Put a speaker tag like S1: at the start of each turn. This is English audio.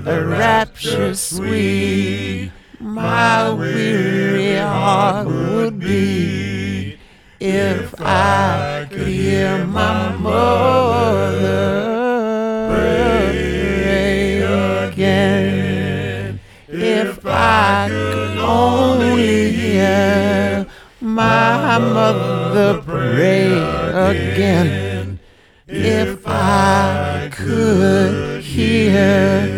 S1: a rapture sweet my weary heart would be if I could hear my mother pray again. If I could only hear my mother pray again. If I could hear